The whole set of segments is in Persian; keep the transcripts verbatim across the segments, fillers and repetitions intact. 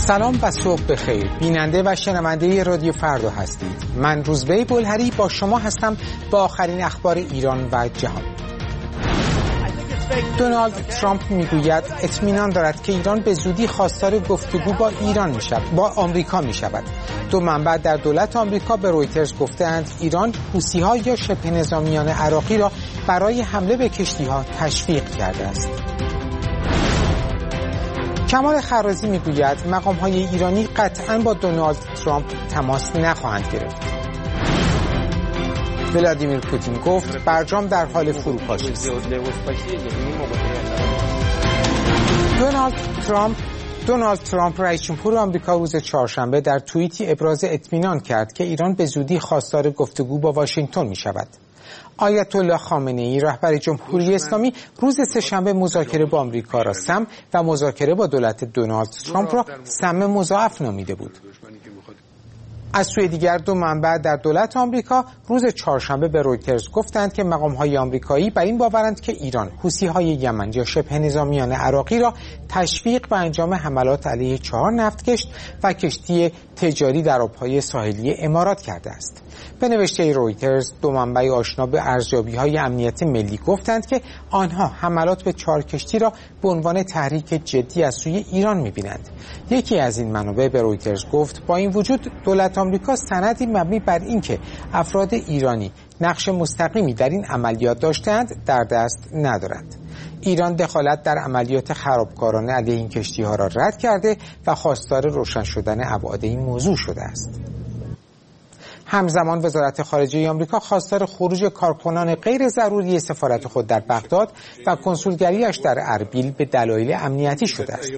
سلام و صبح بخیر. بیننده و شنونده رادیو فردا هستید. من روزبه بلهری با شما هستم با آخرین اخبار ایران و جهان. دونالد ترامپ میگوید اطمینان دارد که ایران به زودی خواستار گفتگو با ایران میشود با آمریکا میشود. دو منبع در دولت آمریکا به رویترز گفتند ایران حوثی‌ها یا شبه نظامیان عراقی را برای حمله به کشتی‌ها تشویق کرده است. کمال خرازی میگوید مقام‌های ایرانی قطعاً با دونالد ترامپ تماس نخواهند گرفت. ولادیمیر پوتین گفت برجام در حال فروپاشی است. دونالد ترامپ دونالد ترامپ رئیس جمهور آمریکا روز چهارشنبه در توییتی ابراز اطمینان کرد که ایران به زودی خواستار گفتگو با واشنگتن می‌شود. آیت الله خامنه‌ای رهبر جمهوری اسلامی روز سه‌شنبه مذاکره با آمریکا را سم و مذاکره با دولت دونالد ترامپ را سم مضاعف نامیده بود. از سوی دیگر دو منبع در دولت آمریکا روز چهارشنبه به رویترز گفتند که مقام‌های آمریکایی بر این باورند که ایران حوثی‌های یمن یا شبه نظامیان عراقی را تشویق به انجام حملات علیه چهار نفتکش و کشتی تجاری در آب‌های ساحلی امارات کرده است. به نوشته رویترز دو منبع آشنا به ارزیابی‌های امنیت ملی گفتند که آنها حملات به چهار کشتی را به عنوان تحریک جدی از سوی ایران می‌بینند. یکی از این منابع به رویترز گفت با این وجود دولت آمریکا سندی مبنی بر اینکه افراد ایرانی نقش مستقیمی در این عملیات داشتند در دست ندارد. ایران دخالت در عملیات خرابکارانه علیه این کشتی‌ها را رد کرده و خواستار روشن شدن ابعاد این موضوع شده است. همزمان وزارت خارجه آمریکا خواستار خروج کارکنان غیر ضروری سفارت خود در بغداد و کنسولگریش در اربیل به دلایل امنیتی شده است.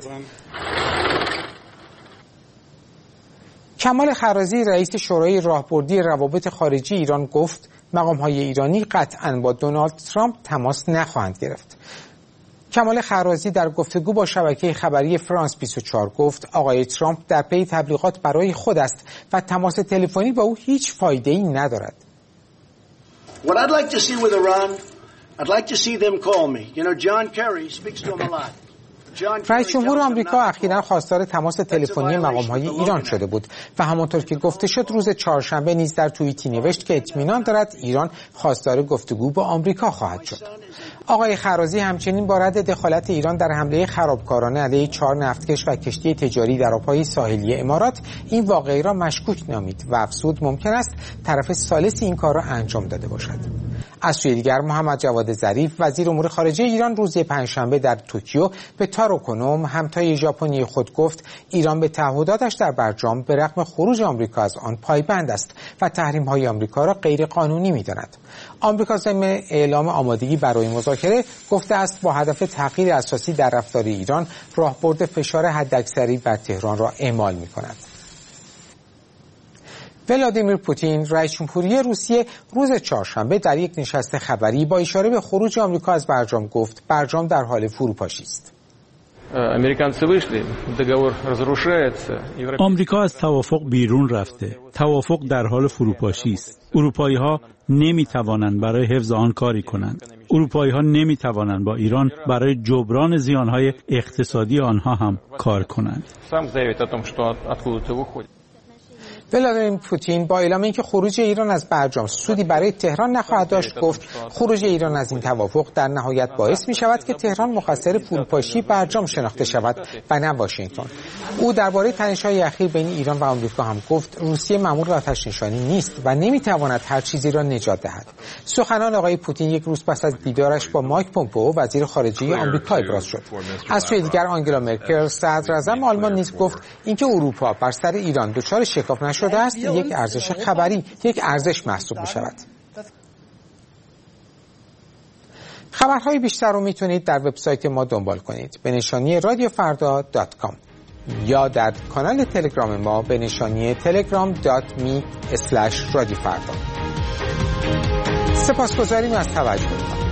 کمال خرازی رئیس شورای راهبردی روابط خارجی ایران گفت مقام‌های ایرانی قطعاً با دونالد ترامپ تماس نخواهند گرفت. کمال خرازی در گفتگو با شبکه خبری فرانس بیست و چهار گفت آقای ترامپ در پی تبلیغات برای خود است و تماس تلفنی با او هیچ فایده‌ای ندارد. What I'd like to see with Iran, I'd like to see them call me. You know, John Kerry speaks to them a lot. رئیس جمهور آمریکا اخیراً خواستار تماس تلفنی مقام‌های ایران شده بود و همانطور که گفته شد روز چهارشنبه نیز در توییتی نوشت که اطمینان دارد ایران خواستار گفتگو با آمریکا خواهد شد. آقای خرازی همچنین با رد دخالت ایران در حمله خرابکارانه علیه چهار نفتکش و کشتی تجاری در آب‌های ساحلی امارات این واقعه را مشکوک نامید و افزود ممکن است طرف ثالثی این کار را انجام داده باشد. از سوی دیگر محمد جواد ظریف وزیر امور خارجه ایران روز پنجشنبه در توکیو به تارو کنو همتای ژاپنی خود گفت ایران به تعهداتش در برجام به رغم خروج آمریکا از آن پایبند است و تحریم‌های آمریکا را غیر قانونی می‌داند. آمریکا ضمن اعلام آمادگی برای مذاکره گفته است با هدف تغییر اساسی در رفتار ایران راهبرد فشار حداکثری بر تهران را اعمال می‌کند. ولادیمیر پوتین رئیس جمهوری روسیه روز چهارشنبه در یک نشست خبری با اشاره به خروج آمریکا از برجام گفت برجام در حال فروپاشی است. آمریکا از توافق بیرون رفته. توافق در حال فروپاشی است. اروپایی‌ها نمی‌توانند برای حفظ آن کاری کنند. اروپایی‌ها نمی‌توانند با ایران برای جبران زیان‌های اقتصادی آنها هم کار کنند. ولادیمیر پوتین با اعلام اینکه خروج ایران از برجام سودی برای تهران نخواهد داشت گفت خروج ایران از این توافق در نهایت باعث می شود که تهران مقصر فروپاشی برجام شناخته شود و نه واشنگتن. او درباره تنش‌های اخیر بین ایران و آمریکا هم گفت روسیه مأمور آتش‌نشانی نیست و نمی تواند هر چیزی را نجات دهد. سخنان آقای پوتین یک روز پس از دیدارش با مایک پومپئو وزیر خارجه آمریکا ابراز شد. از سوی دیگر آنگلا مرکل صدراعظم آلمان نیز گفت اینکه اروپا بر سر ایران دچار شکاف شده است یک ارزش خبری یک ارزش محسوب می شود. خبرهای بیشتر رو میتونید در وبسایت ما دنبال کنید به نشانی رادیو فردا دات کام یا در کانال تلگرام ما به نشانی تلگرام دات می اسلش رادیو فردا. سپاسگزاریم از توجهتان.